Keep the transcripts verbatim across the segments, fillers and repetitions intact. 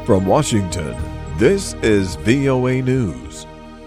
From Washington, this is V O A News.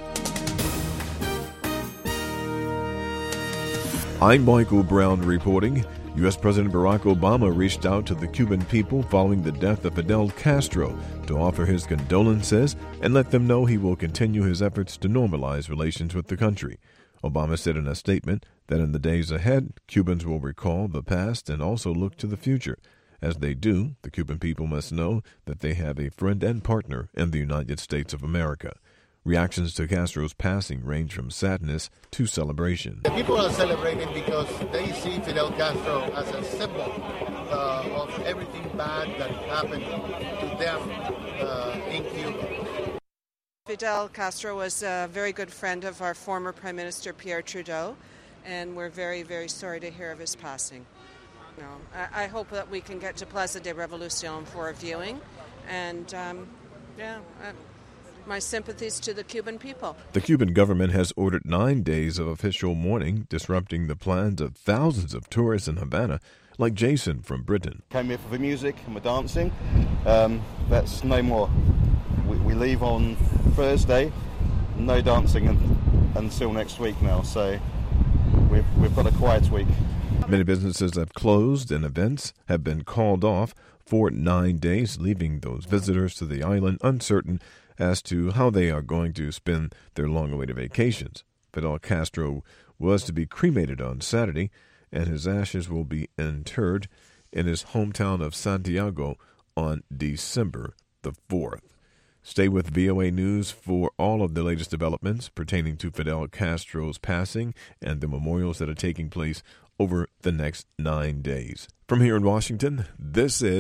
I'm Michael Brown reporting. U S. President Barack Obama reached out to the Cuban people following the death of Fidel Castro to offer his condolences and let them know he will continue his efforts to normalize relations with the country. Obama said in a statement that in the days ahead, Cubans will recall the past and also look to the future. As they do, the Cuban people must know that they have a friend and partner in the United States of America. Reactions to Castro's passing range from sadness to celebration. The people are celebrating because they see Fidel Castro as a symbol uh, of everything bad that happened to them uh, in Cuba. Fidel Castro was a very good friend of our former Prime Minister Pierre Trudeau, and we're very, very sorry to hear of his passing. You know, I, I hope that we can get to Plaza de Revolucion for a viewing, and um, yeah, uh, my sympathies to the Cuban people. The Cuban government has ordered nine days of official mourning, disrupting the plans of thousands of tourists in Havana, like Jason from Britain. Came here for the music and the dancing. Um, that's no more. We, we leave on Thursday. No dancing un, until next week now, so we've, we've got a quiet week. Many businesses have closed and events have been called off for nine days, leaving those visitors to the island uncertain as to how they are going to spend their long-awaited vacations. Fidel Castro was to be cremated on Saturday, and his ashes will be interred in his hometown of Santiago on December the fourth. Stay with V O A News for all of the latest developments pertaining to Fidel Castro's passing and the memorials that are taking place over the next nine days. From here in Washington, this is